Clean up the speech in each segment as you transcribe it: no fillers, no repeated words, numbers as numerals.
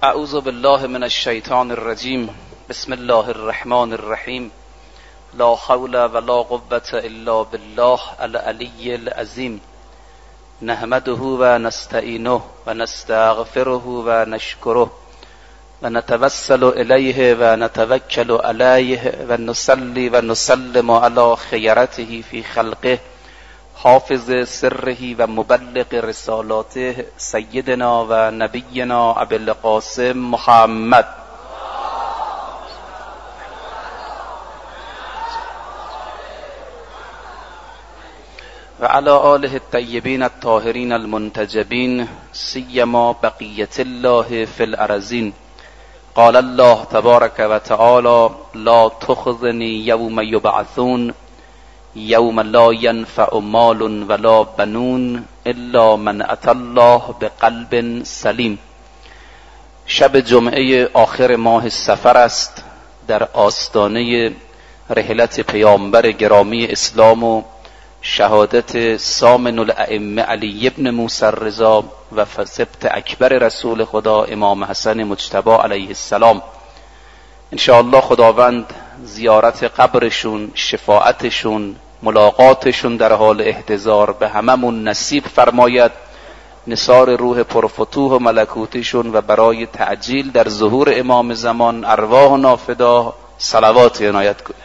اعوذ بالله من الشیطان الرجیم. بسم الله الرحمن الرحیم. لا حول ولا قوة الا بالله العلی العظیم. نحمده و نستعینه و نستغفره و نشکره و نتوسل الیه و نتوکل علیه و نصلی و نسلم علی خیرته فی خلقه حافظ سره و مبلغ رسالاته سیدنا و نبینا ابی القاسم محمد و علی آله الطیبین الطاهرین المنتجبین سیما بقیت الله فی الارضین. قال الله تبارک و تعالی لا تخزنی یوم یبعثون یوم لا ینفع مال ولا بنون الا من اتى الله بقلب سلیم. شب جمعه آخر ماه صفر است. در آستانه رحلت پیامبر گرامی اسلام و شهادت سامن الائمه علی ابن موسی الرضا و سبط اکبر رسول خدا امام حسن مجتبی علیه السلام. انشاءالله خداوند زیارت قبرشون، شفاعتشون، ملاقاتشون در حال احتضار به هممون نصیب فرماید. نثار روح پرفتوح و ملکوتشون و برای تعجیل در ظهور امام زمان ارواح نافدا صلوات عنایت کنید.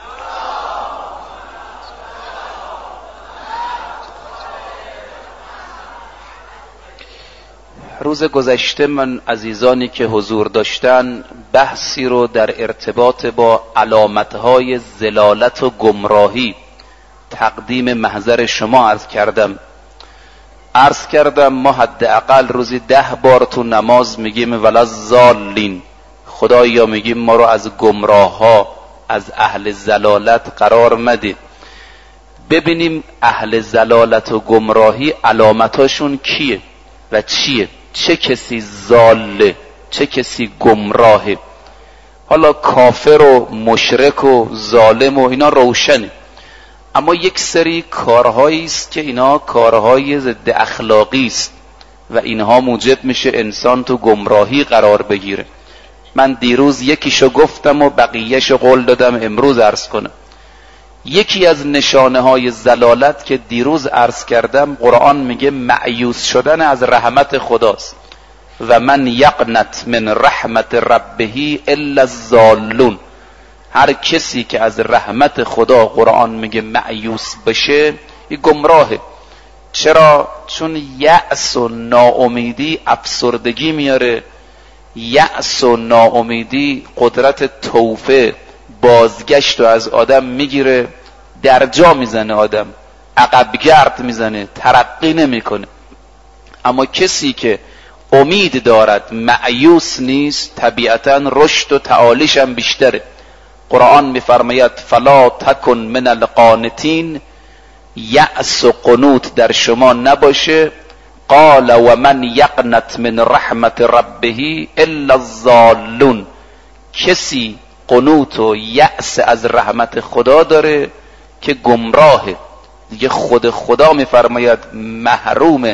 روز گذشته من عزیزانی که حضور داشتن بحثی رو در ارتباط با علامتهای ضلالت و گمراهی تقدیم محضر شما عرض کردم ما حداقل روزی 10 بار تو نماز میگیم ولا ضالین. خدایا میگیم ما رو از گمراه ها، از اهل ضلالت قرار مده. ببینیم اهل ضلالت و گمراهی علامتاشون کیه و چیه؟ چه کسی ضاله، چه کسی گمراهه؟ حالا کافر و مشرک و ظالم و اینا روشنه، اما یک سری کارهایی است که اینا کارهای ضد اخلاقی است و اینها موجب میشه انسان تو گمراهی قرار بگیره. من دیروز یکیشو گفتم و بقیهشو قول دادم امروز عرض کنم. یکی از نشانه های ضلالت که دیروز عرض کردم، قرآن میگه مأیوس شدن از رحمت خداست و من یقنط من رحمت ربه الا الضالون. هر کسی که از رحمت خدا قرآن میگه مأیوس بشه این گمراهه. چرا؟ چون یأس و ناامیدی افسردگی میاره. یأس و ناامیدی قدرت توبه بازگشت و از آدم میگیره، درجا میزنه، آدم عقب گرد میزنه، ترقی نمیکنه. اما کسی که امید دارد، مأیوس نیست، طبیعتا رشد و تعالیش هم بیشتره. قرآن میفرماید فلا تکن من القانتین، یأس و قنوط در شما نباشه. قال و من یقنط من رحمت ربه الا الضالون. کسی قنوط و یأس از رحمت خدا داره که گمراهه دیگه. خود خدا میفرماید محروم،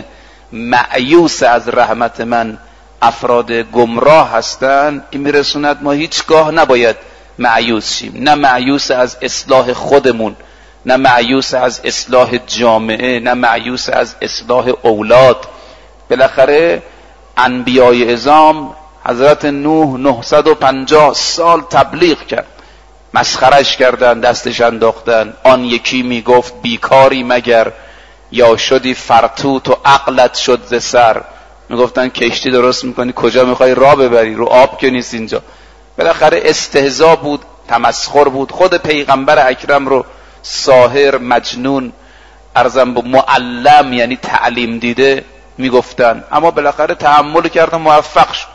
مأیوس از رحمت من افراد گمراه هستن. این میرسوند ما هیچگاه نباید مأیوس شیم، نه مأیوس از اصلاح خودمون، نه مأیوس از اصلاح جامعه، نه مأیوس از اصلاح اولاد. بالاخره انبیای اعظام حضرت نوح 950 سال تبلیغ کرد، مسخرش کردن، دستش انداختن. آن یکی میگفت بیکاری مگر یا شدی فرتوت و عقلت شد ز سر. میگفتن کشتی درست میکنی کجا میخوای راه ببری؟ رو آب که نیست اینجا. بالاخره استهزا بود، تمسخر بود. خود پیغمبر اکرم رو ساحر، مجنون، ارزم به معلم یعنی تعلیم دیده میگفتن، اما بالاخره تحمل کرد و موفق شد.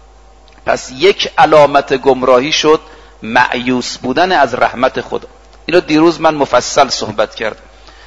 پس یک علامت گمراهی شد مأیوس بودن از رحمت خدا. اینو دیروز من مفصل صحبت کردم.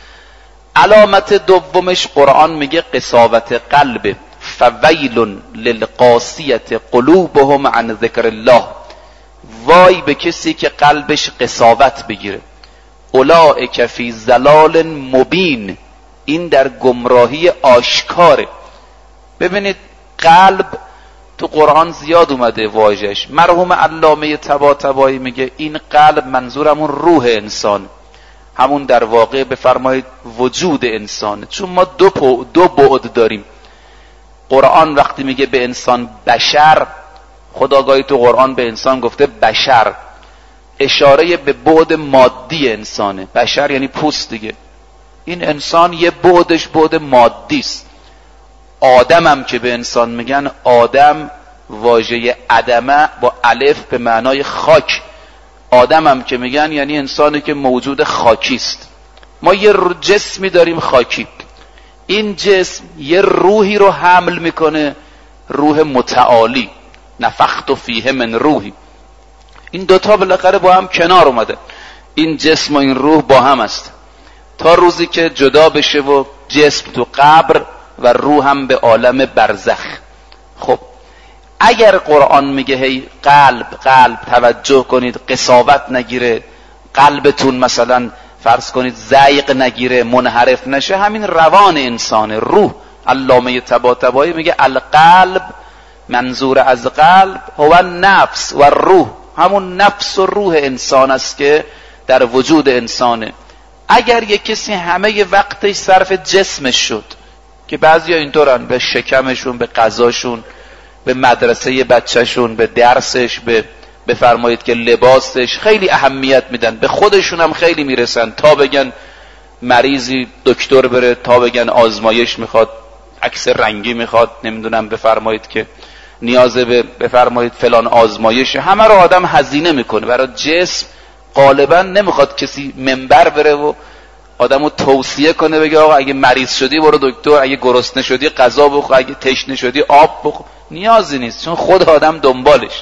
علامت دومش قرآن میگه قساوت قلب. فویل للقاسیة قلوبهم عن ذکر الله. وای به کسی که قلبش قساوت بگیره. اولئک فی ضلال مبین. این در گمراهی آشکاره. ببینید قلب تو قرآن زیاد اومده واژش. مرحوم علامه طباطبایی میگه این قلب منظورمون روح انسان، همون در واقع بفرمایید وجود انسانه. چون ما دو بعد داریم. قرآن وقتی میگه به انسان بشر، خداگاهی تو قرآن به انسان گفته بشر، اشاره به بعد مادی انسانه. بشر یعنی پوست دیگه. این انسان یه بعدش بعد مادی است. آدم هم که به انسان میگن، آدم واژه ادمه با الف به معنای خاک. آدم هم که میگن یعنی انسانی که موجود خاکی است. ما یه جسمی داریم خاکی، این جسم یه روحی رو حمل میکنه، روح متعالی، نفخت فیه من روحی. این دوتا بالاخره با هم کنار اومده، این جسم و این روح با هم است تا روزی که جدا بشه و جسم تو قبر و روح هم به عالم برزخ. خب اگر قرآن میگه هی قلب توجه کنید قساوت نگیره، قلبتون مثلا فرض کنید زایق نگیره، منحرف نشه، همین روان انسانه، روح. علامه طباطبایی میگه القلب، منظور از قلب هو نفس و روح، همون نفس و روح انسان است که در وجود انسانه. اگر یک کسی همه وقتش صرف جسمش شد، که بعضی ها اینطورن، به شکمشون، به غذاشون، به مدرسه بچهشون، به درسش، به بفرمایید که لباسش خیلی اهمیت میدن، به خودشون هم خیلی میرسن، تا بگن مریضی دکتر بره، تا بگن آزمایش میخواد، عکس رنگی میخواد، نمیدونم بفرمایید که نیاز به بفرمایید فلان آزمایش، همه رو آدم هزینه میکنه برای جسم. غالبا نمیخواد کسی منبر بره و آدمو توصیه کنه بگه آقا اگه مریض شدی برو دکتر، اگه گرسنه شدی غذا بخور، اگه تشنه شدی آب بخور. نیازی نیست، چون خود آدم دنبالش.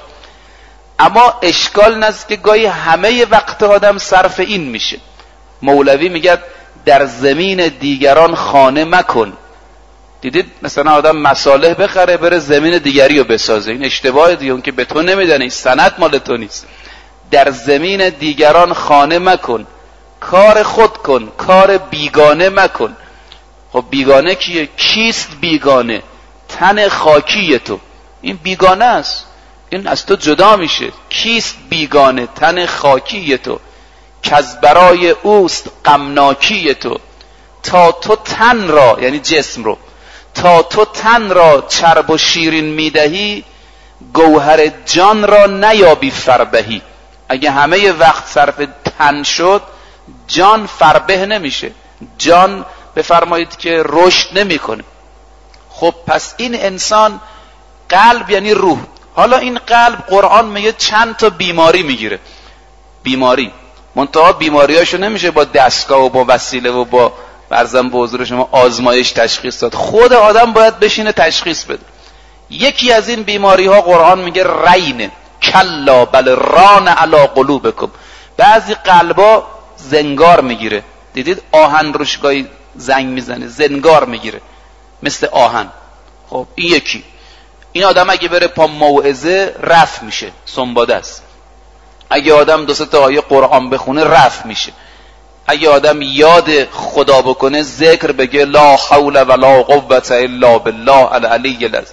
اما اشکال نست که گاهی همه وقت آدم صرف این میشه. مولوی میگه در زمین دیگران خانه مکن. دیدید مثلا آدم مصالح بخره بره زمین دیگری رو بسازه، این اشتباه دیگه، اون که به تو نمیدن، این سند مال تو نیست. در زمین دیگران خانه مکن، کار خود کن، کار بیگانه مکن. خب بیگانه کیه؟ کیست بیگانه؟ تن خاکی تو، این بیگانه است، این از تو جدا میشه. کیست بیگانه؟ تن خاکی تو، که از برای اوست غمناکی تو. تا تو تن را، یعنی جسم رو، تا تو تن را چرب و شیرین میدهی، گوهر جان را نیابی فربهی. اگه همه وقت صرف تن شد، جان فربه نمیشه، جان بفرمایید که رشد نمیکنه. خب پس این انسان، قلب یعنی روح. حالا این قلب قرآن میگه چند تا بیماری میگیره. بیماری منتها بیماریاشو نمیشه با دستگاه و با وسیله و با فرضاً به حضور شما آزمایش تشخیص داد، خود آدم باید بشینه تشخیص بده. یکی از این بیماری ها قرآن میگه رینه، کلا بل ران علی قلوبکم. بعضی قلبا زنگار میگیره، دیدید آهن روش گاهی زنگ میزنه، زنگار میگیره مثل آهن. خب این یکی. این آدم اگه بره پا موعظه رفع میشه، سنباده است. اگه آدم دو سه تا آیه قرآن بخونه رفع میشه. اگه آدم یاد خدا بکنه، ذکر بگه لا حول ولا قوة الا بالله العلی العظیم،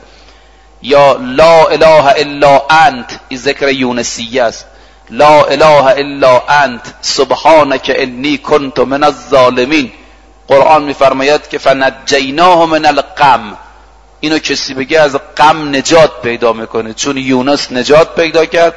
یا لا اله الا انت، این ذکر یونسیه است، لا اله الا انت سبحانك انی کنت من الظالمین. قرآن میفرماید که فنجیناه من الغم، اینو کسی بگه از غم نجات پیدا میکنه، چون یونس نجات پیدا کرد.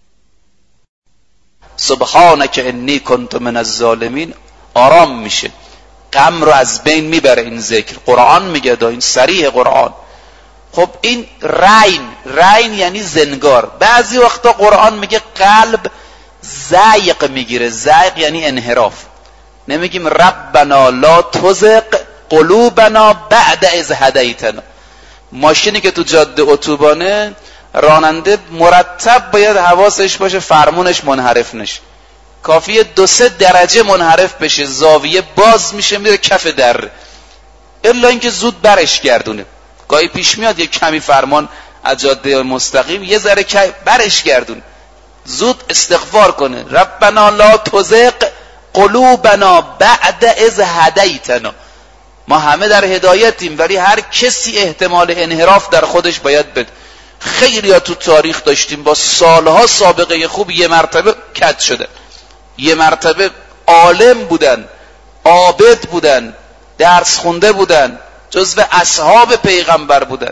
سبحانك انی کنت من الظالمین، آرام میشه، غم رو از بین میبره. این ذکر قرآن میگه، این صریح قرآن. خب این رین یعنی زنگار. بعضی وقتا قرآن میگه قلب زایق میگیره. زایق یعنی انحراف. نمیگیم ربنا لا تزغ قلوبنا بعد اذ هدیتنا. ماشینی که تو جاده اتوبانه، راننده مرتب باید حواسش باشه فرمونش منحرف نشه. کافیه 2-3 درجه منحرف بشه، زاویه باز میشه میره کف دره، الا اینکه زود برش گردونه. گاهی پیش میاد یک کمی فرمان از جاده مستقیم یه ذره برش گردون، زود استغفار کنه. ربنا لا تزغ قلوبنا بعد اذ هدیتنا. ما همه در هدایتیم، ولی هر کسی احتمال انحراف در خودش باید بده. خیلی ها تو تاریخ داشتیم با سالها سابقه خوب یه مرتبه کج شدن، یه مرتبه عالم بودن، عابد بودن، درس خونده بودن، جزو اصحاب پیغمبر بودن.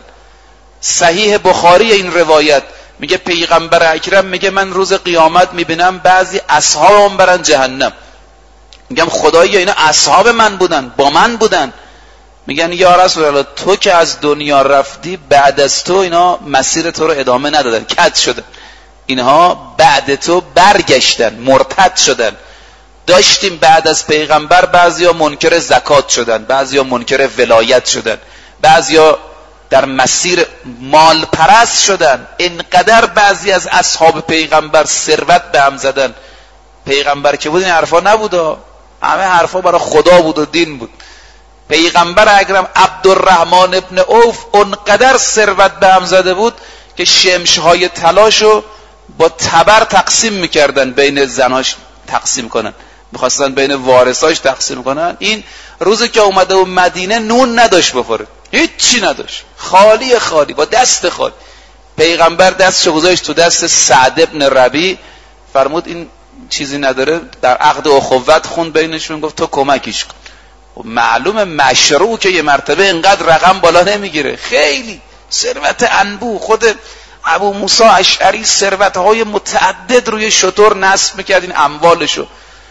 صحیح بخاری این روایت میگه پیغمبر اکرم میگه من روز قیامت میبینم بعضی اصحابم برن جهنم، میگم خدایا اینا اصحاب من بودن، با من بودن. میگن یا رسول الله تو که از دنیا رفتی بعد از تو اینا مسیر تو رو ادامه ندادن، کج شدن، اینها بعد تو برگشتن، مرتد شدن. داشتیم بعد از پیغمبر بعضیا منکر زکات شدن، بعضیا منکر ولایت شدن، بعضیا در مسیر مال پرست شدن. اینقدر بعضی از اصحاب پیغمبر ثروت به هم زدن. پیغمبر که بود این حرفا نبود، همه حرفا برای خدا بود و دین بود. پیغمبر اکرم عبدالرحمن ابن عوف اونقدر ثروت به هم زده بود که شمشهای طلاشو با تبر تقسیم میکردن، بین زناش تقسیم کنن، میخواستن بین وارثاش تقسیم کنن. این روزی که اومده و مدینه نون نداشت بخوره، هیچی نداشت، خالی خالی، با دست خالی. پیغمبر دستشو گذاشت تو دست سعد ابن ربیع، فرمود این چیزی نداره، در عقد اخوت خوند بینشون، گفت تو کمکیش کن. معلومه مشروع که یه مرتبه اینقدر رقم بالا نمیگیره، خیلی ثروت انبوه. خود ابو موسی اشعری ثروت‌های متعدد روی شتر نصب میکرد این اموالشو.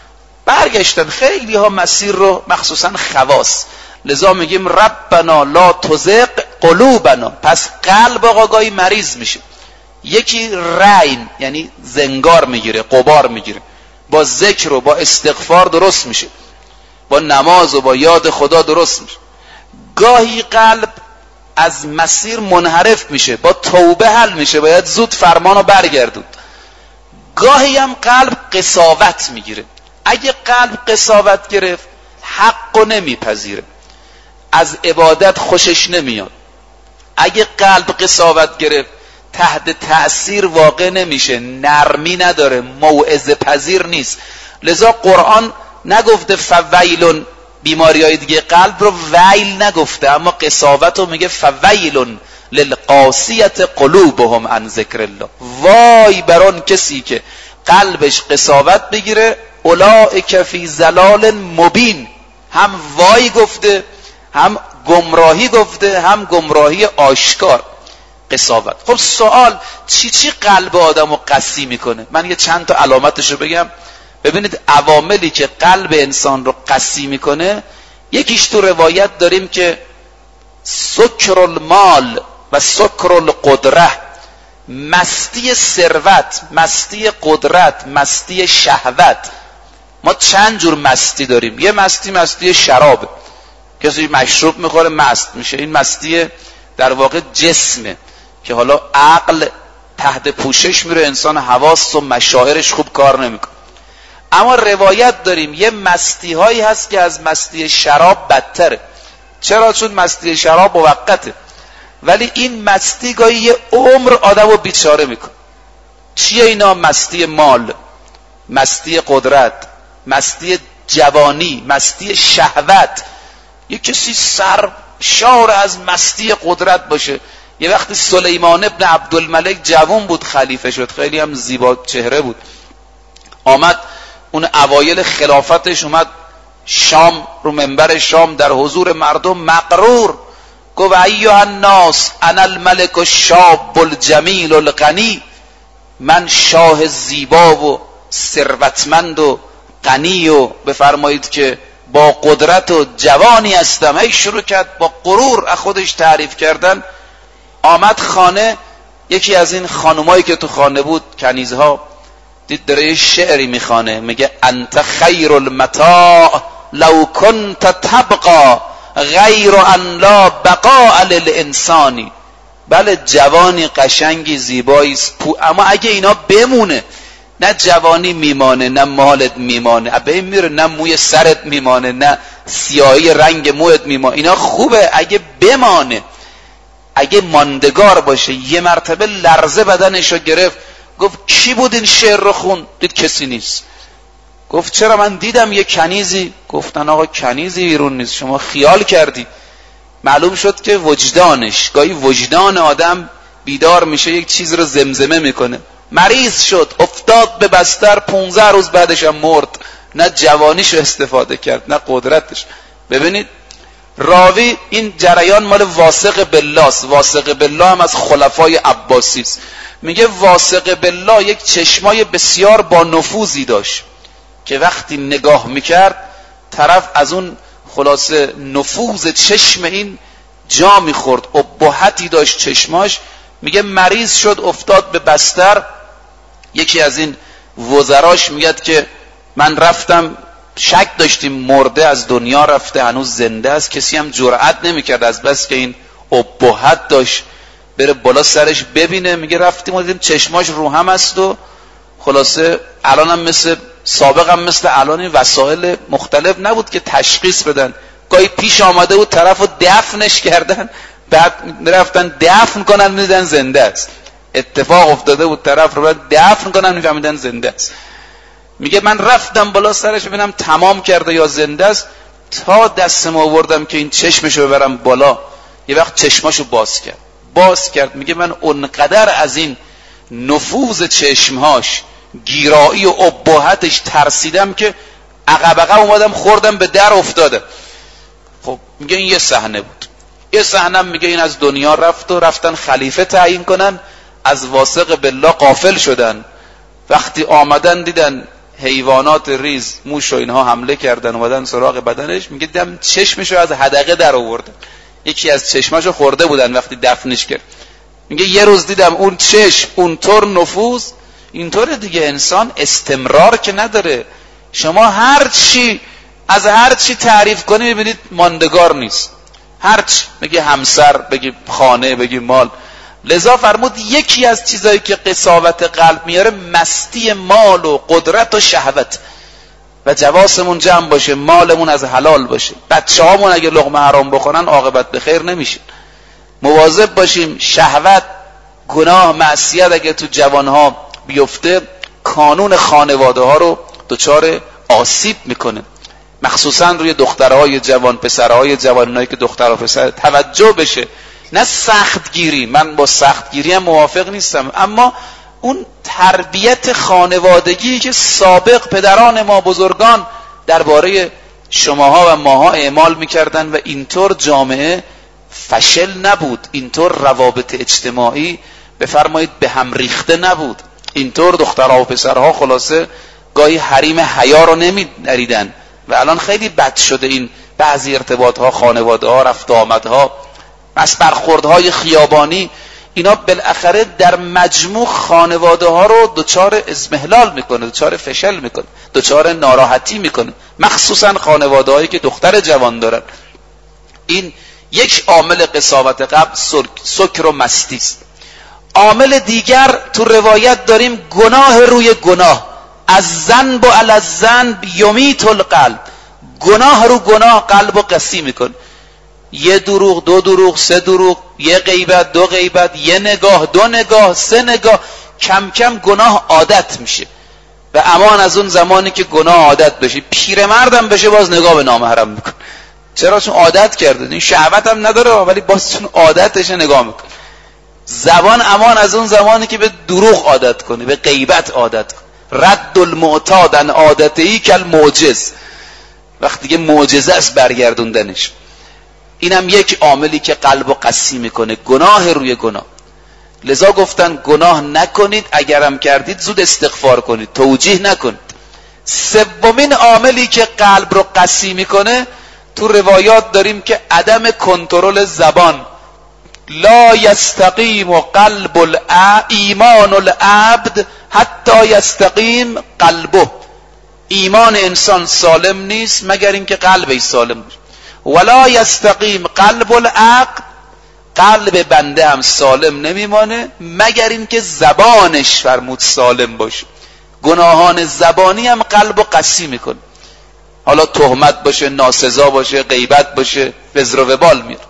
برگشتن خیلی ها مسیر رو، مخصوصا خواص. لذا میگیم ربنا لا تزغ قلوبنا. پس قلب آقای مریض میشه. یکی رین یعنی زنگار میگیره، غبار میگیره، با ذکر و با استغفار درست میشه، با نماز و با یاد خدا درست میشه. گاهی قلب از مسیر منحرف میشه، با توبه حل میشه، باید زود فرمانو برگردون. گاهی هم قلب قساوت میگیره. اگه قلب قساوت گرفت حقو نمیپذیره، از عبادت خوشش نمیاد. اگه قلب قساوت گرفت تحت تأثیر واقع نمیشه، نرمی نداره، موعظه پذیر نیست. لذا قرآن نگفته فویلون بیماری های دیگه قلب رو ویل نگفته، اما قساوت رو میگه فویلون للقاسیت قلوبهم عن ذکر الله. وای بر آن کسی که قلبش قساوت بگیره، اولئک فی ضلال مبین. هم وای گفته، هم گمراهی گفته، هم گمراهی آشکار. قساوت. خب سوال چی قلب آدمو قسی میکنه؟ من یه چند تا علامتشو بگم. ببینید عواملی که قلب انسان رو قسی میکنه، یکیش تو روایت داریم که سکر المال و سکر القدره، مستی ثروت، مستی قدرت، مستی شهوت. ما چند جور مستی داریم. یه مستی شراب، کسی مشروب میخوره مست میشه، این مستی در واقع جسمه که حالا عقل تحت پوشش میره، انسان حواس و مشاعرش خوب کار نمیکنه. اما روایت داریم یه مستی هایی هست که از مستی شراب بدتره. چرا؟ چون مستی شراب موقته، ولی این مستی گاهی یه عمر آدمو بیچاره میکنه. چیه اینا؟ مستی مال، مستی قدرت، مستی جوانی، مستی شهوت. یه کسی سرشار از مستی قدرت باشه. یه وقتی سلیمان ابن عبدالملک جوان بود، خلیفه شد، خیلی هم زیبا چهره بود. آمد اون اوایل خلافتش، اومد شام، رو منبر شام در حضور مردم مغرور گفت ایها الناس انا الملک الشاب الجمیل الغنی. من شاه زیبا و ثروتمند و غنی و بفرمایید که با قدرت و جوانی هستم. هی شروع کرد با غرور از خودش تعریف کردن. آمد خانه، یکی از این خانمایی که تو خانه بود، کنیزها، دید داره یه شعری میخوانه، میگه انت خیر المتاع لو کنت تبقا غیر ان لا بقاء للانسانی. بله جوانی قشنگی زیبایی، اما اگه اینا بمونه، نه جوانی میمانه، نه مالت میمانه، ابه میره، نه موی سرت میمانه، نه سیاهی رنگ موت میمانه. اینا خوبه اگه بمانه، اگه ماندگار باشه. یه مرتبه لرزه بدنشو گرفت، گفت کی بود این شعر رو خون؟ دید کسی نیست. گفت چرا؟ من دیدم یه کنیزی. گفتن آقا کنیزی بیرون نیست، شما خیال کردی. معلوم شد که وجدانش، گاهی وجدان آدم بیدار میشه یک چیز رو زمزمه میکنه، مریض شد افتاد به بستر، 15 روز بعدش هم مرد. نه جوانیش استفاده کرد نه قدرتش. ببینید راوی این جریان مال واثق بالله است. واثق بالله هم از خلفای عباسی است. میگه واثق بالله یک چشمای بسیار با نفوذی داشت که وقتی نگاه میکرد طرف از اون خلاصه نفوذ چشم این جا میخورد، ابهتی داشت چشماش. میگه مریض شد افتاد به بستر. یکی از این وزراش میگه که من رفتم، شک داشتیم مرده از دنیا رفته هنوز زنده است. کسی هم جرئت نمیکرد از بس که این ابهت داشت بره بالا سرش ببینه. میگه رفتیم و دیدیم چشماش رو هم است و خلاصه الان هم مثل سابق هم مثل الان این وسایل مختلف نبود که تشخیص بدن. گاهی پیش آمده بود طرفو دفنش کردن، بعد رفتن دفن کنن میدن زنده است. اتفاق افتاده بود طرف رو دفن کنن میفهمیدن زنده است. میگه من رفتم بالا سرش ببینم تمام کرده یا زنده است، تا دستم آوردم که این چشمشو ببرم بالا، یه وقت چشماشو باز کرد. میگه من اونقدر از این نفوذ چشمهاش، گیرایی و ابهتش ترسیدم که عقب اومدم خوردم به در افتاده. خب میگه این یه صحنه بود. یه صحنه میگه این از دنیا رفت و رفتن خلیفه تعیین کنن، از واثق بالله غافل شدن. وقتی آمدن دیدن حیوانات ریز موش و اینها حمله کردن اومدن سراغ بدنش. میگه دیدم چشمشو از حدقه در آوردن، یکی از چشماشو خورده بودن وقتی دفنش کرد. میگه یه روز دیدم اون چشم اونطور نفوذ. اینطور دیگه انسان استمرار که نداره. شما از هر چی تعریف کنی میبینید ماندگار نیست. هرچی بگی همسر، بگی خانه، بگی مال. لذا فرمود یکی از چیزایی که قساوت قلب میاره مستی مال و قدرت و شهوت. و جواسمون جمع باشه، مالمون از حلال باشه. بچه‌هامون اگه لقمه حرام بخورن عاقبت به خیر نمیشه. مواظب باشیم. شهوت، گناه، معصیت اگه تو جوانها بیفته کانون خانواده ها رو دچار آسیب میکنه. مخصوصا روی دخترهای جوان، پسرهای جوان، اونایی که دختر و پسر توجه بشه. نه سختگیری، من با سختگیری هم موافق نیستم، اما اون تربیت خانوادگی که سابق پدران ما بزرگان درباره شماها و ماها اعمال میکردن و اینطور جامعه فشل نبود، اینطور روابط اجتماعی بفرمایید به هم ریخته نبود، اینطور دخترها و پسرها خلاصه گاهی حریم حیا رو نمی‌دریدن. و الان خیلی بد شده این بعضی ارتباطها، خانواده‌ها، رفت آمدها، برخوردهای خیابانی، اینا بالاخره در مجموع خانواده ها رو دچار اضمحلال میکنه، دچار فشل میکنه، دچار ناراحتی میکنه، مخصوصا خانواده هایی که دختر جوان دارن. این یک عامل قساوت قلب سکر و مستی است. عامل دیگر تو روایت داریم گناه روی گناه، از ذنب و علی الذنب یمیت القلب. گناه رو گناه قلب رو قسی میکنه. یه دروغ، دو دروغ، سه دروغ، یه غیبت، دو غیبت، یه نگاه، دو نگاه، سه نگاه، کم کم گناه عادت میشه. و امان از اون زمانی که گناه عادت بشه. پیرمردم بشه باز نگاه به نامحرم میکنه. چرا؟ چون عادت کرده. این شهوت هم نداره ولی باز چون عادتش نگاه میکنه. زبان امان از اون زمانی که به دروغ عادت کنه، به غیبت عادت کنه. رد المعتاد عن عادتهی کالمعجز. وقتی که معجزه است برگردوندنش. اینم یک عاملی که قلبو قسی میکنه، گناه روی گناه. لذا گفتن گناه نکنید، اگرم کردید زود استغفار کنید، توجیه نکنید. سومین عاملی که قلب رو قسی میکنه تو روایات داریم که عدم کنترل زبان. لا یستقیم قلب ایمان العبد حتی یستقیم قلبه. ایمان انسان سالم نیست مگر اینکه قلبش سالم باشه. ولا یستقیم قلب العقل، قلب بنده هم سالم نمیمانه مگر اینکه زبانش فرمود سالم باشه. گناهان زبانی هم قلب و قسی میکنه. حالا تهمت باشه، ناسزا باشه، غیبت باشه، وزر و وبال میاره.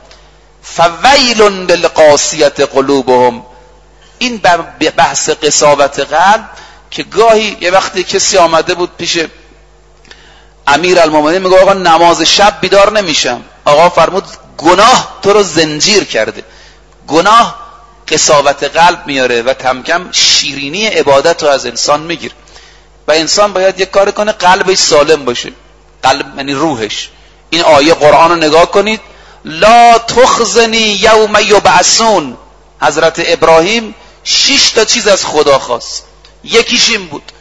فویل للقاسیة قلوبهم. این بحث قساوت قلب که گاهی یه وقتی کسی آمده بود پیش امیرالمومنین میگه آقا نماز شب بیدار نمیشم. آقا فرمود گناه تو رو زنجیر کرده، گناه قساوت قلب میاره و کم کم شیرینی عبادت رو از انسان میگیره و انسان باید یک کار کنه قلبش سالم باشه. قلب یعنی روحش. این آیه قرآن رو نگاه کنید، لا تخزنی یوم یبعثون. حضرت ابراهیم 6 تا چیز از خدا خواست، یکیش این بود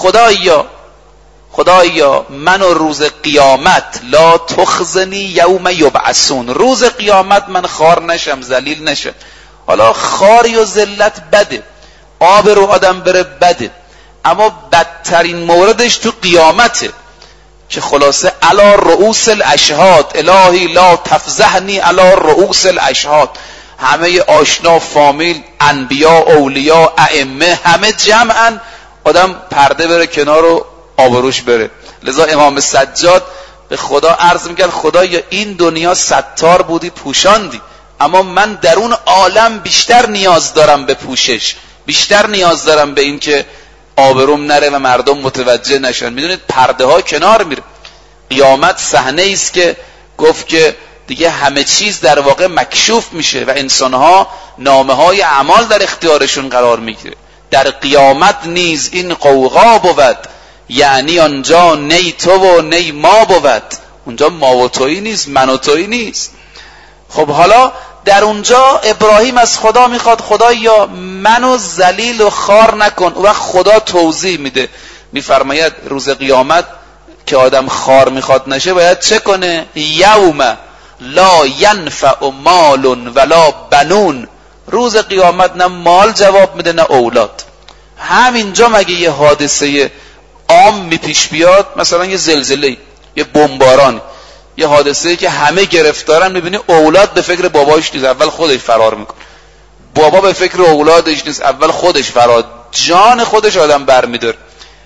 خدایا منو روز قیامت، لا تخزنی یوم یبعثون، روز قیامت من خار نشم، ذلیل نشم. حالا خاری و ذلت بده، آب رو آدم بره بده، اما بدترین موردش تو قیامته که خلاصه علی رؤوس الاشهاد، الهی لا تفضحنی علی رؤوس الاشهاد. همه آشنا، فامیل، انبیا، اولیا، ائمه، همه جمعن، آدم پرده بره کنار و آبروش بره. لذا امام سجاد به خدا عرض میکرد خدایا این دنیا ستار بودی پوشاندی، اما من در اون عالم بیشتر نیاز دارم به پوشش، بیشتر نیاز دارم به این که آبروم نره و مردم متوجه نشن. میدونید پرده ها کنار میره. قیامت صحنه است که گفت که دیگه همه چیز در واقع مکشوف میشه و انسانها نامه های اعمال در اختیارشون قرار میگیره. در قیامت نیز این قوقا بود، یعنی آنجا نی تو و نی ما بود. اونجا ما و تویی نیست، من و تویی نیست. خب حالا در اونجا ابراهیم از خدا میخواد خدایا منو ذلیل و خار نکن. و خدا توضیح میده، میفرماید روز قیامت که آدم خار میخواد نشه باید چه کنه؟ یوم لا ینفع مال ولا بنون. روز قیامت نه مال جواب میده نه اولاد. همینجا مگه یه حادثه عام میپیش بیاد، مثلا یه زلزله، یه بمباران، یه حادثه‌ای که همه گرفتارن، میبینی اولاد به فکر باباش نیست، اول خودش فرار میکنه. بابا به فکر اولادش نیست، اول خودش فرار، جان خودش آدم برمیداره.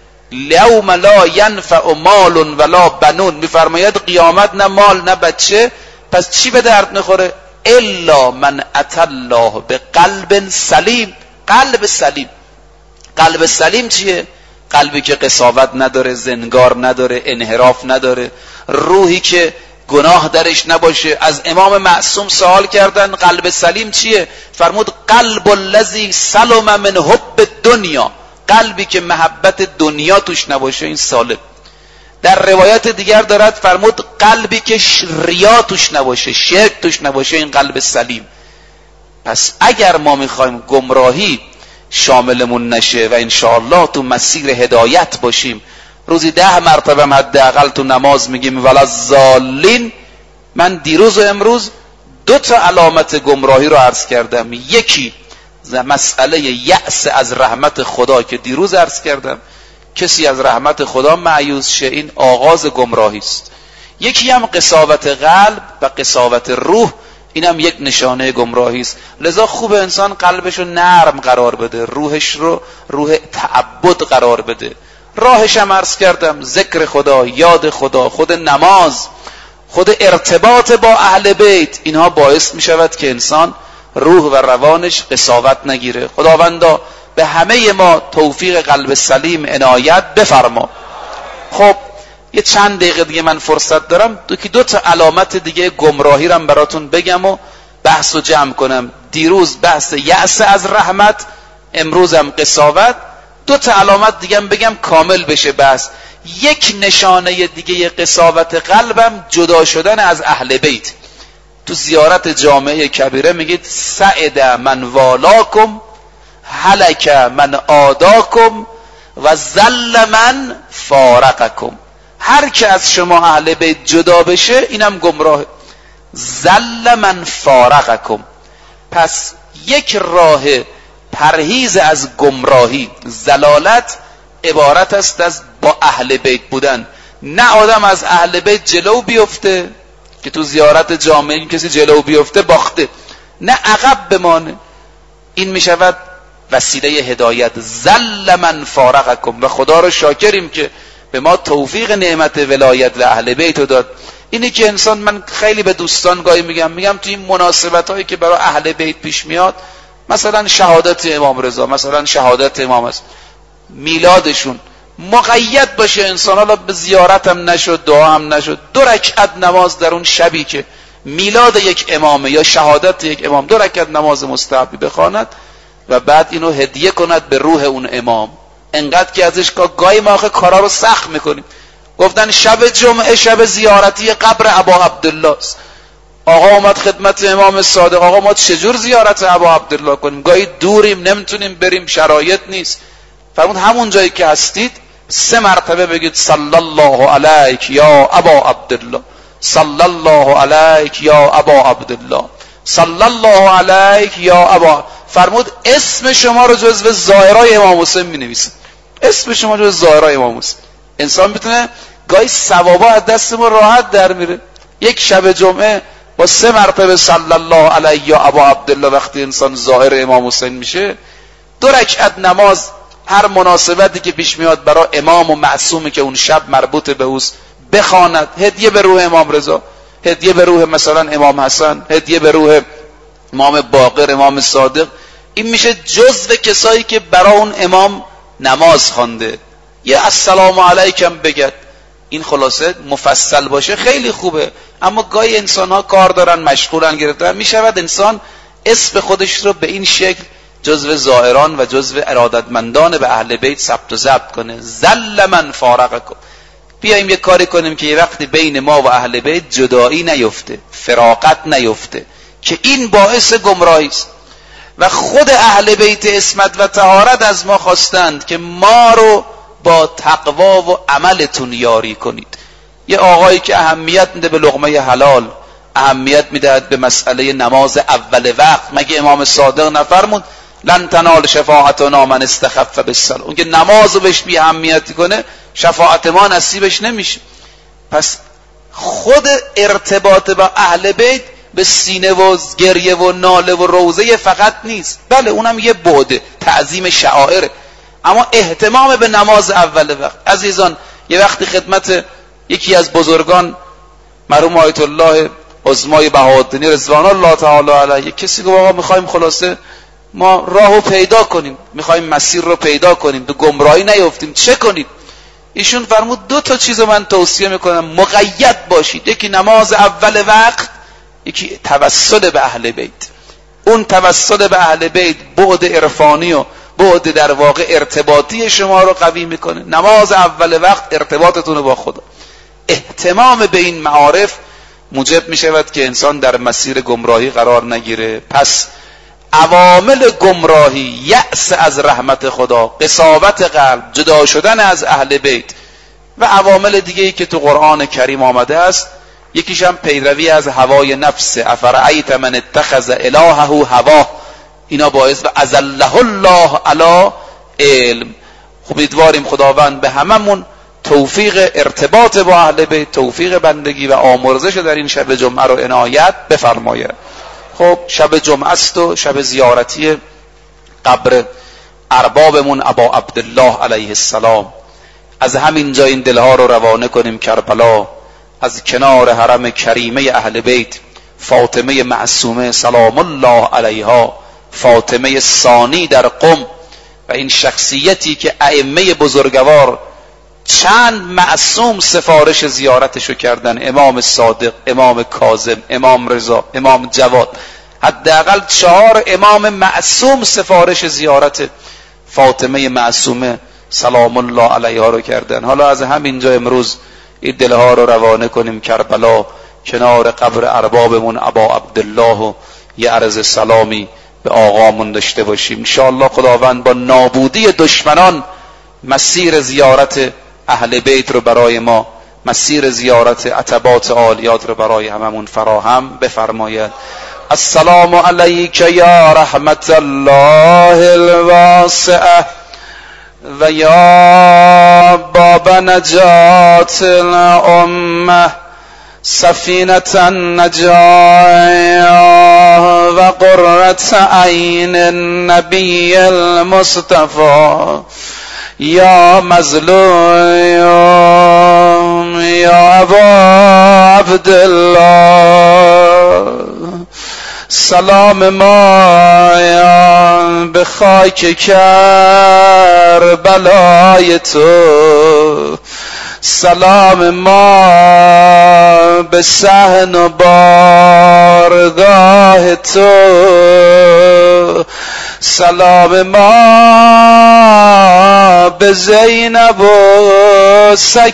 یوم لا ینفع مال ولا بنون. میفرماید قیامت نه مال نه بچه، پس چی به درد میخوره؟ الا من اتى الله به قلب سلیم. قلب سلیم. قلب سلیم چیه؟ قلبی که قساوت نداره، زنگار نداره، انحراف نداره، روحی که گناه درش نباشه. از امام معصوم سوال کردن قلب سلیم چیه؟ فرمود قلب الذی سلم من حب دنیا. قلبی که محبت دنیا توش نباشه این سالم. در روایت دیگر دارد فرمود قلبی که ریا توش نباشه، شرک توش نباشه، این قلب سلیم. پس اگر ما میخوایم گمراهی شاملمون نشه و انشاءالله تو مسیر هدایت باشیم، روزی 10 مرتبه حداقل تو نماز میگیم ولا الضالین. من دیروز و امروز 2 تا علامت گمراهی رو عرض کردم. یکی مسئله یأس از رحمت خدا که دیروز عرض کردم، کسی از رحمت خدا مایوس شه، این آغاز گمراهی است. یکی هم قساوت قلب و قساوت روح، اینم یک نشانه گمراهی است. لذا خوب انسان قلبش رو نرم قرار بده، روحش رو روح تعبد قرار بده. راهش هم عرض کردم ذکر خدا، یاد خدا، خود نماز، خود ارتباط با اهل بیت، اینها باعث می شود که انسان روح و روانش قساوت نگیره. خداوندا به همه ما توفیق قلب سلیم عنایت بفرما. خب یه چند دقیقه دیگه من فرصت دارم، 2 تا علامت دیگه گمراهی رو براتون بگم و بحث رو جمع کنم. دیروز بحث یأس از رحمت، امروزم قساوت. 2 تا علامت دیگه بگم کامل بشه بحث. یک نشانه دیگه قساوت قلبم جدا شدن از اهل بیت. تو زیارت جامعه کبیره میگید سعد من والاکم، هلک من آداکم و ذل من فارقکم. هر که از شما اهل بیت جدا بشه اینم گمراه. ذل من فارقکم. پس یک راه پرهیز از گمراهی، ضلالت، عبارت است از با اهل بیت بودن. نه آدم از اهل بیت جلو بیفته که تو زیارت جامعه کسی جلو بیفته باخته، نه عقب بمانه. این می شود وسیله هدایت. ذل من فارقکم. و خدا رو شاکریم که به ما توفیق نعمت ولایت و اهل بیت رو داد. اینی که انسان، من خیلی به دوستان گاهی میگم تو این مناسبت هایی که برای اهل بیت پیش میاد، مثلا شهادت امام رضا، مثلا شهادت امام است، میلادشون، مقید باشه انسان. حالا به زیارت هم نشد، دعا هم نشد، 2 رکعت نماز در اون شبی که میلاد یک امامه یا شهادت یک امام 2 رکعت نماز مستحبی بخواند و بعد اینو هدیه کند به روح اون امام. انقدر که ازش گاهی ما آخه کارا رو سخت میکنیم. گفتن شب جمعه شب زیارتی قبر ابا عبدالله است. آقا اومد خدمت امام صادق، آقا ما چجور زیارت ابا عبدالله کنیم؟ گاهی دوریم نمیتونیم بریم، شرایط نیست. فرمود همون جایی که هستید 3 مرتبه بگید صلی الله علیک یا ابا عبدالله، صلی الله علیک یا ابا عبدالله، صلی الله علیک یا ابا. فرمود اسم شما رو جزو زائرای امام حسین می‌نویسه. اسم شما جزو زائرای امام حسین. انسان میتونه گاهی ثوابا از دست ما راحت در میره. یک شب جمعه با 3 مرتبه صلی الله علیه یا ابا عبدالله وقتی انسان زائر امام حسین میشه، 2 رکعت نماز هر مناسبتی که پیش میاد برای امام و معصومی که اون شب مربوط به اوست بخواند، هدیه به روح امام رضا، هدیه به روح مثلا امام حسن، هدیه به روح امام باقر، امام صادق. این میشه جزو کسایی که برای اون امام نماز خوانده. یه السلام علیکم بگد. این خلاصه مفصل باشه خیلی خوبه، اما گاهی انسان ها کار دارن، مشغولن، گرفتن، میشود انسان اسم خودش رو به این شکل جزو زائران و جزو ارادتمندان به اهل بیت ثبت و ضبط کنه. ذل من فارقکم. بیاییم یه کاری کنیم که یه وقتی بین ما و اهل بیت جدایی نیفته، فراقت نیفته، که این باعث گمراهی است. و خود اهل بیت عصمت و طهارت از ما خواستند که ما رو با تقوا و عملتون یاری کنید. یه آقایی که اهمیت میده به لقمه حلال، اهمیت میدهد به مسئله نماز اول وقت، مگه امام صادق نفرمود لن تنال شفاعتنا من استخف بالصلاة؟ اون که نماز رو بهش بی اهمیت کنه شفاعت ما نصیبش نمیشه. پس خود ارتباط با اهل بیت به سینه و گریه و ناله و روزه فقط نیست، بله اونم یه بعد تعظیم شعائر، اما اهتمام به نماز اول وقت. عزیزان یه وقتی خدمت یکی از بزرگان مرحوم آیت الله عظمای بهاءالدین رضوان الله تعالی علیه، کسی که آقا میخوایم خلاصه ما راهو پیدا کنیم، میخوایم مسیر رو پیدا کنیم، به گمراهی نیفتیم، چه کنیم؟ ایشون فرمود 2 چیز من توصیه میکنم مقید باشید، یکی نماز اول وقت، یکی توسل به اهل بیت. اون توسل به اهل بیت بعد عرفانی و بعد در واقع ارتباطی شما رو قوی میکنه. نماز اول وقت ارتباطتون رو با خدا، اهتمام به این معارف موجب میشود که انسان در مسیر گمراهی قرار نگیره. پس عوامل گمراهی، یأس از رحمت خدا، قساوت قلب، جدا شدن از اهل بیت و عوامل دیگه‌ای که تو قرآن کریم آمده است، یکیش هم پیروی از هوای نفس. افرأیت من اتخذ الهه هواه، اینا باعث و اذله الله علی علم. امیدواریم خداوند به هممون توفیق ارتباط با اهل بیت، توفیق بندگی و آمرزش در این شب جمعه رو عنایت بفرماید. خب شب جمعه است و شب زیارتی قبر اربابمون ابا عبدالله علیه السلام. از همین جا این دلها رو روانه کنیم کربلا، از کنار حرم کریمه اهل بیت، فاطمه معصومه سلام الله علیها، فاطمه ثانی در قم، و این شخصیتی که ائمه بزرگوار چند معصوم سفارش زیارتشو کردن، امام صادق، امام کاظم، امام رضا، امام جواد، حداقل 4 امام معصوم سفارش زیارت فاطمه معصومه سلام الله علیها رو کردن. حالا از همینجا امروز این دلها رو روانه کنیم کربلا، کنار قبر اربابمون ابا عبدالله، و یه عرض سلامی به آقامون داشته باشیم. انشاءالله خداوند با نابودی دشمنان مسیر زیارت اهل بیت رو برای ما، مسیر زیارت عتبات عالیات رو برای هممون فراهم بفرماید. السلام علیک یا رحمت الله الواسعه و یا باب نجات الامه، سفینة النجاة و قرة عین النبی المصطفى، یا مظلوم یا ابا عبدالله. سلام ما به خاک کربلای تو، سلام ما به صحن و بارگاه تو، سلام ما به زینب و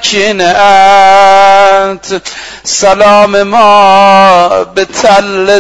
سکینت، سلام ما به تل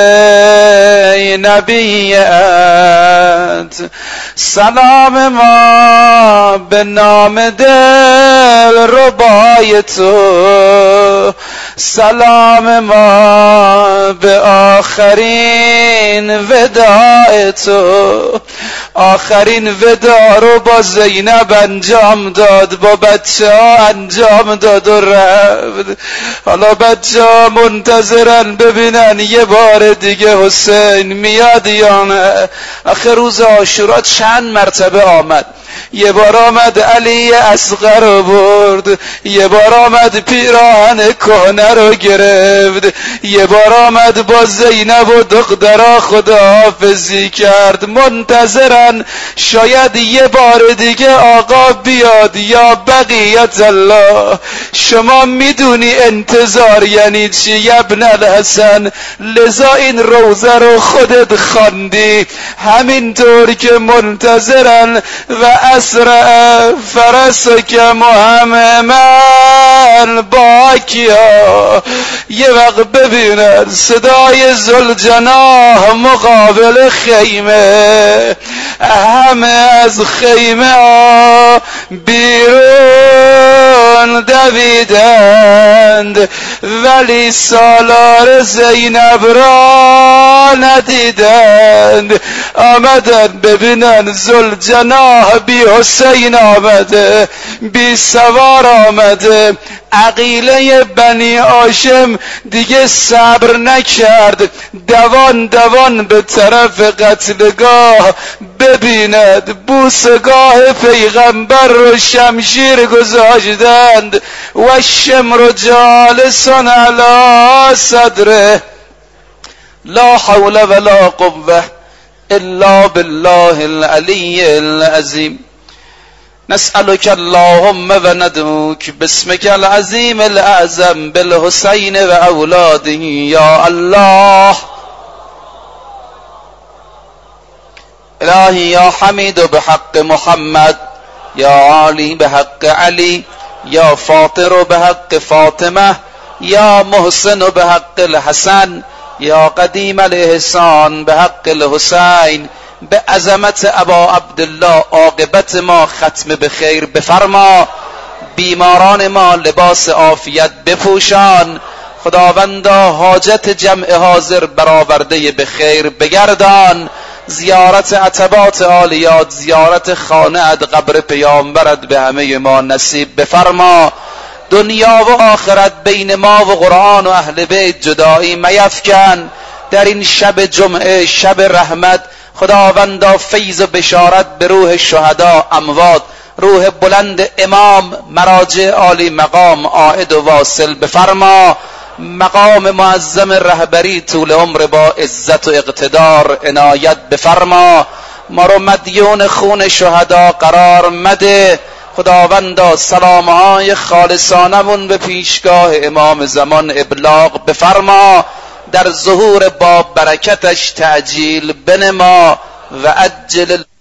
زینبیت، سلام ما به نام دل ربای تو، سلام ما به آخرین وداع تو. آخرین ودا رو با زینب انجام داد، با بچه ها انجام داد و رفت. حالا بچه ها منتظرن ببینن یه بار دیگه حسین میاد یا نه. آخه روز عاشورا چند مرتبه آمد، یه بار آمد علی اصغر رو برد، یه بار آمد پیراهن کهنه رو گرفت، یه بار آمد با زینب و دخترها خداحافظی کرد. منتظرن شاید یه بار دیگه آقا بیاد یا بقیت الله. شما میدونی انتظار یعنی چی ابن الحسن؟ لذا این روزه رو خودت خواندی. همینطور که منتظرن و اسرع فرسک مهمما باکیا، یه وقت ببینن صدای ذوالجناح مقابل خیمه، همه از خیمه ها بیرون دویدند ولی سالار زینب را ندیدند. آمدن ببینن ذوالجناح بی حسین آمده، بی سوار آمده. عقیله بنی هاشم دیگه صبر نکرد، دوان دوان به طرف قتلگاه ببیند. بوسگاه پیغمبر رو شمشیر گذاشتند و شمر جالسان علی صدره. لا حول ولا قوة الا بالله العلی العظیم. نسألك اللهم وندعوك باسمك العظيم الأعظم بالحسين وأولاده يا الله. إلهي يا حميد بحق محمد، يا عالي بحق علي، يا فاطر بحق فاطمة، يا محسن بحق الحسن، يا قديم الإحسان بحق الحسين. به عظمت ابا عبدالله عاقبت ما ختم به خیر بفرما، بیماران ما لباس عافیت بپوشان. خداوندا حاجت جمع حاضر برآورده به خیر بگردان. زیارت عتبات عالیات، زیارت خانه‌ات، قبر پیامبرت به همه ما نصیب بفرما. دنیا و آخرت بین ما و قرآن و اهل بیت جدایی میفکن. در این شب جمعه، شب رحمت، خداوندا فیض و بشارت به روح شهدا اموات، روح بلند امام مراجع عالی مقام عائد و واصل بفرما. مقام معظم رهبری طول عمر با عزت و اقتدار عنایت بفرما. ما رو مدیون خون شهدا قرار مده. خداوندا سلامهای خالصانمون به پیشگاه امام زمان ابلاغ بفرما. در ظهور باب برکتش تعجیل بنما و عجل